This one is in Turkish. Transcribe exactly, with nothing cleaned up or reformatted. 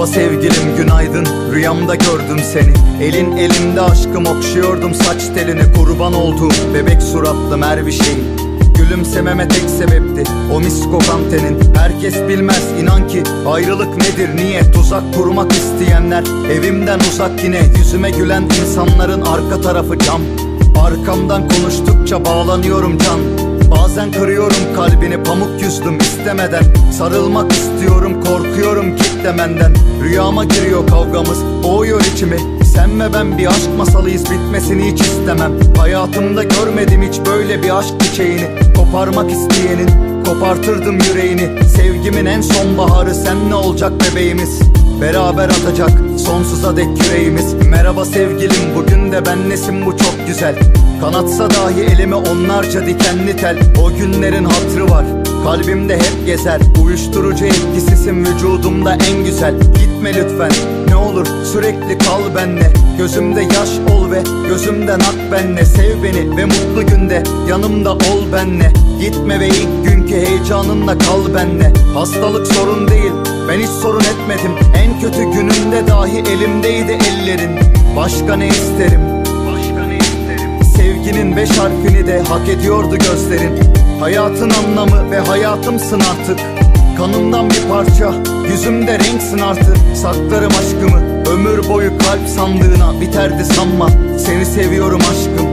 Merhaba sevgilim, günaydın. Rüyamda gördüm seni. Elin elimde aşkım, okşuyordum saç telini. Kurban olduğum bebek suratlı mervişeyin. Gülümsememe tek sebepti o mis kokan tenin. Herkes bilmez inan ki ayrılık nedir, niye tuzak kurmak isteyenler evimden uzak. Yine yüzüme gülen insanların arka tarafı cam. Arkamdan konuştukça bağlanıyorum can. Bazen kırıyorum kalbini, pamuk yüzdüm istemeden. Sarılmak istiyorum, korkuyorum kitlemenden. Rüyama giriyor kavgamız, boğuyor içimi. Sen ve ben bir aşk masalıyız, bitmesini hiç istemem. Hayatımda görmedim hiç böyle bir aşk çiçeğini. Koparmak isteyenin kopartırdım yüreğini. Sevgimin en son baharı, sen ne olacak bebeğimiz? Beraber atacak sonsuza dek yüreğimiz. Merhaba sevgilim, bugün de benlesin, bu çok güzel. Kanatsa dahi elime onlarca dikenli tel. O günlerin hatırı var, kalbimde hep gezer. Uyuşturucu etkisisin, vücudumda en güzel. Gitme lütfen, ne olur sürekli kal benle. Gözümde yaş ol ve gözümden ak benle. Sev beni ve mutlu günde yanımda ol benle. Gitme ve ilk günkü heyecanınla kal benle. Hastalık sorun değil, ben hiç sorun etmedim. En kötü günümde dahi elimdeydi ellerin. Başka ne isterim? Başka ne isterim? Sevginin beş harfini de hak ediyordu gözlerin. Hayatın anlamı ve hayatımsın artık. Kanımdan bir parça, yüzümde renksin artık. Saklarım aşkımı ömür boyu kalp sandığına, biterdi sanma. Seni seviyorum aşkım.